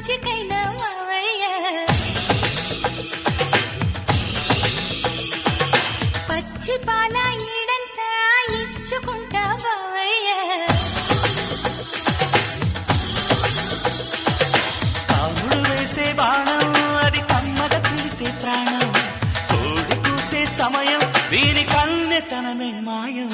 మచ్చికైనా మావయ్య పచ్చి పాల ఈడంతా ఇచ్చుకుంటా బావయ్య కాముడు వేసే బాణం అది కమ్మగా తీసే ప్రాణం కోడి కూసే సమయం వీరి కన్నెతనమే మాయం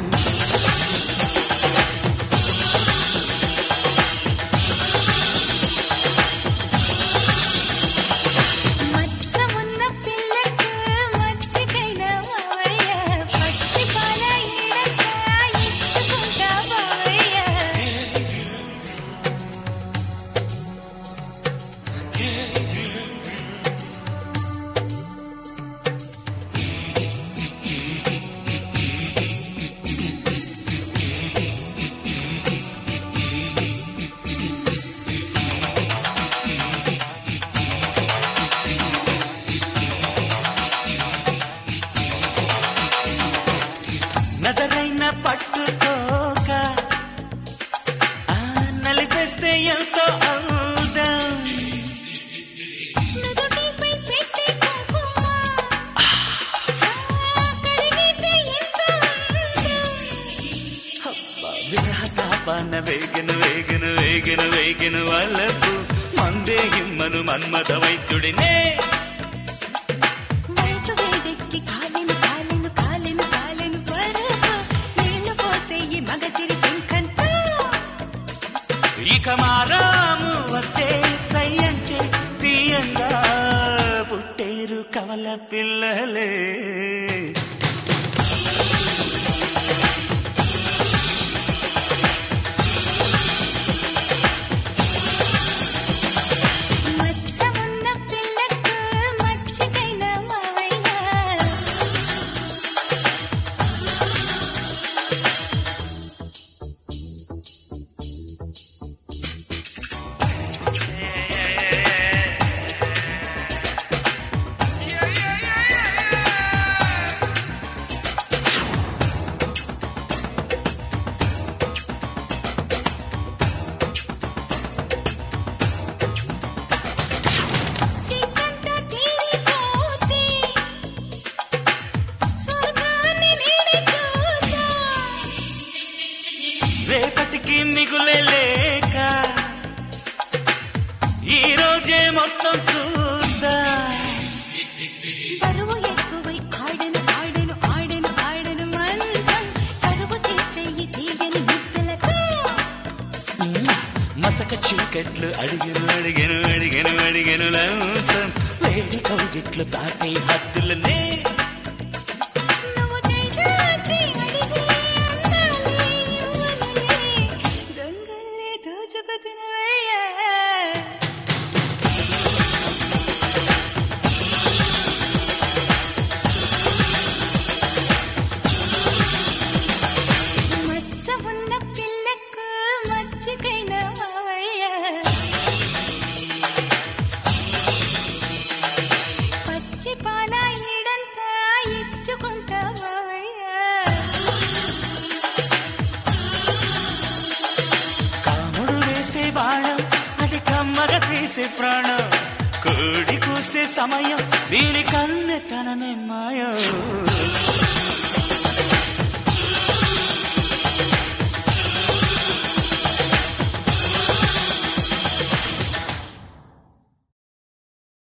నదరైన పట్టుకోక నలిపేస్తే ఎంతో అందం నుదుటిపై పెట్టి కుంకుమ కడిగితే ఎంతో అందం విరహ తాపాన వేగను వేగను వేగను వేగను వలపు మందే ఇమ్మను మన్మథ వైద్యుడినే వయసు వేడెక్కి కాలెను కాలెను కాలెను కాలెను పరుపు నీళ్లు పోతే ఈ మగసిరి సింకంతో ఇక మారాము వస్తే సయ్యంచే తీయంగా పుట్టేరు కవల పిల్లలే మచ్చమున్న పిల్లకు మచ్చికైనా మావయ్య సిగ్గంతా తీరిపోతే స్వర్గాన్ని నేనే చూసా రేపటికి మిగులే లేక ఈ రోజే మొత్తం చూద్దా బరువు ఎక్కువై ఆడెను ఆడెను ఆడెను ఆడెను మంచం కరువు తీర్చెయ్యి తీయని ముద్దలతో మసక చీకట్లు అడిగను అడిగను అడిగను అడిగను లంచం వేడి కౌగిట్లు తాకి హద్దులనే నువ్వు చేజాచి అడిగి అందాలి ఇవ్వనులే దొంగల్లే దోచుకుతున్నవయ్యా మచ్చ ఉన్న పిల్లకు మచ్చికైనా మావయ్య పచ్చి పాల ఈడంతా ఇచ్చుకుంటా మావయ్య కాముడు వేసే బాణం అది కమ్మగా తీసే ప్రాణం కోడి కూసే సమయం వీరి కన్నెతనమే మాయం